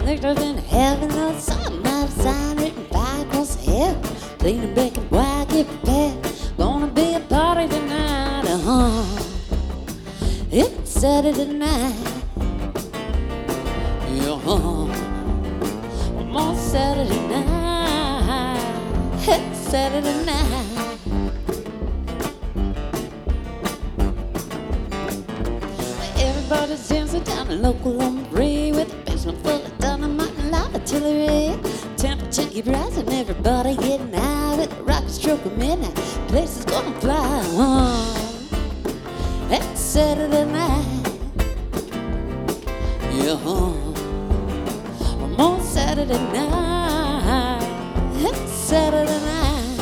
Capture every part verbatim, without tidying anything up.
pictures in heaven, the sun, not a sign written by across the heaven. Cleaning, baking, why get prepared? Gonna be a party tonight, uh-huh. It's Saturday night, uh-huh. I'm on Saturday night, it's Saturday night. Everybody's dancing down the local on the bridge with a basement full of dynamite and light artillery. Temperature keep rising, everybody getting high with the rocket stroke of midnight. Place is gonna fly on. It's Saturday night, yeah. I'm on Saturday night. It's Saturday night.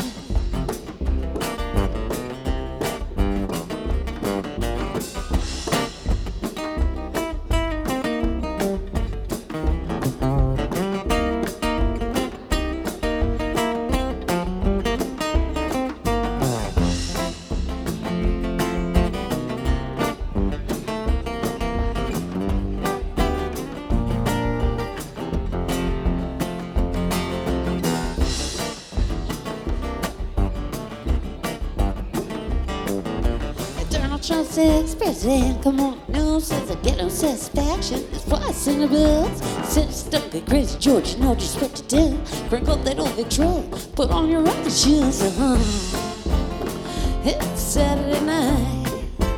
Trump says, President, come on, news says I get no satisfaction. There's price in the bills. Since stuck at Crazy George, you know just what to do. Crank up that old Victrola, put on your rocking shoes, uh-huh. It's Saturday night,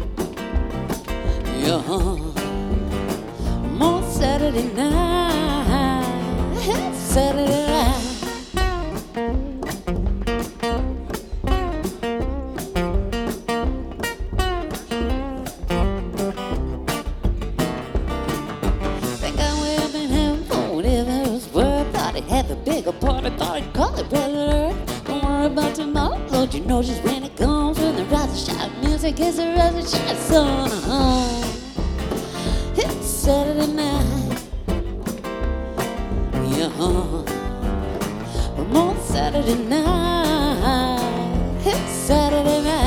yeah. I'm on Saturday night, it's Saturday night. Have a bigger party, party, call it brother. Don't worry about tomorrow, Lord, you know just when it comes. When the rise and shine music is the rise and shine sun, uh-huh. It's Saturday night, yeah. I'm on Saturday night, it's Saturday night.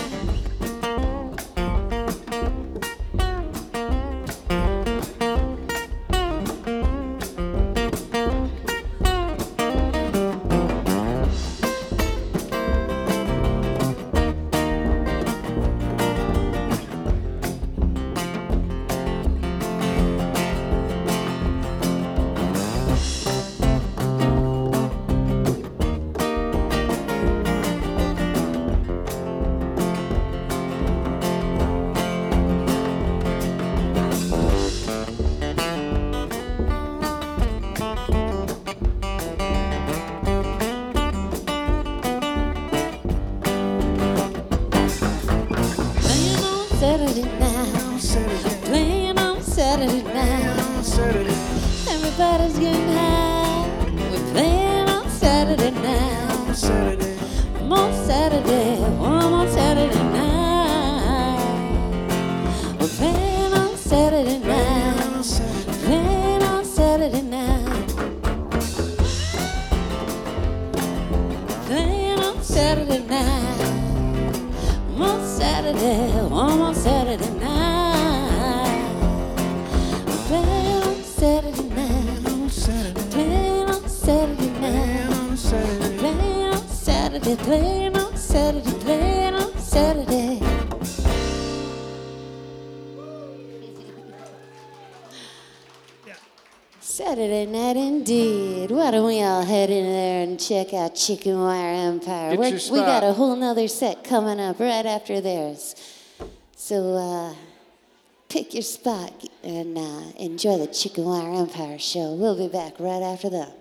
Saturday night, Saturday. Playing on Saturday night. Saturday. Everybody's getting high. We're playing on Saturday night. Saturday. I'm on Saturday, I'm on Saturday night. We're playing on Saturday night. Playing on Saturday night. Playing on Saturday night. I'm on Saturday, I'm on Saturday night. Playing on Saturday night. Playing on Saturday night. Playing on Saturday, playing on Saturday, playing on Saturday. Saturday night indeed. Why don't we all head in there and check out Chicken Wire Empire? Get your We spot. got a whole nother set coming up right after theirs. So uh, pick your spot and uh, enjoy the Chicken Wire Empire show. We'll be back right after that.